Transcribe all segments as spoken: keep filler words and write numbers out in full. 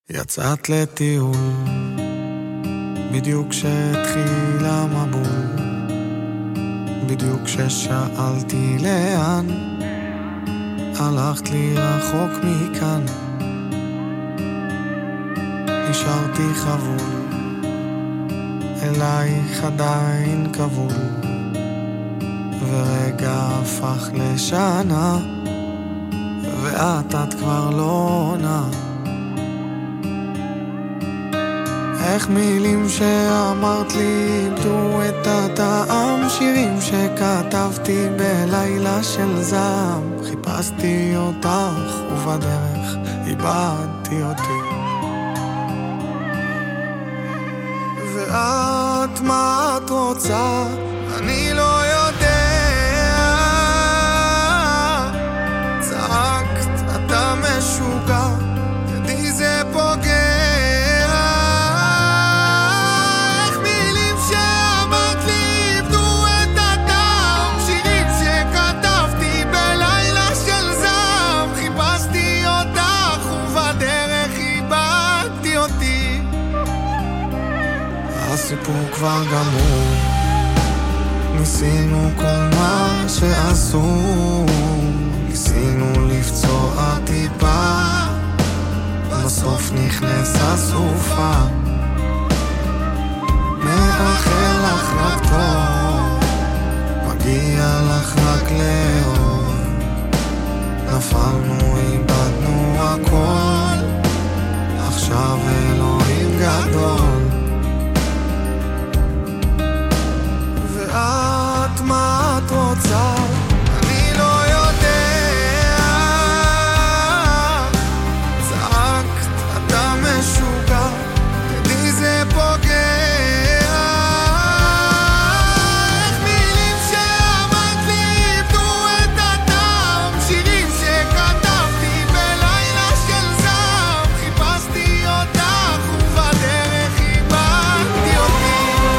יצאת לטיול בדיוק כשהתחיל המבול, בדיוק כששאלתי לאן, הלכת לי רחוק מכאן, נשארתי חבול, אלייך עדיין כבול, ורגע הפך לשנה, ואת את כבר לא עונה. איך מילים שאמרת לי איבדו את הטעם, שירים שכתבתי בלילה של זעם, חיפשתי אותך ובדרך איבדתי אותי. ואת מה את רוצה? אני לא יודע. צעקת אתה משוגע, ידי זה פוגע. הסיפור כבר גמור, ניסינו כל מה שעשו, ניסינו לפצוע טיפה, בסוף נכנסה סופה. מאחל לך רק טוב, מגיע לך רק לאור, נפלנו איבדנו הכל, עכשיו אלוהים גדול. ואת מה את רוצה? אני לא יודע. צעקת אתה משוגע, ידי זה פוגע. איך מילים שאמרת לי איבדו את הטעם, שירים שכתבתי בלילה של זעם, חיפשתי אותך ובדרך איבדתי אותי.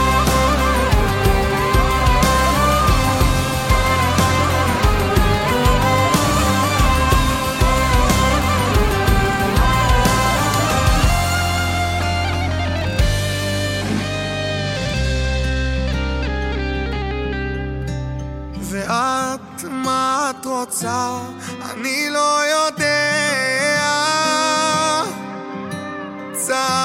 ואת מה את רוצה? אני לא יודע. צעקת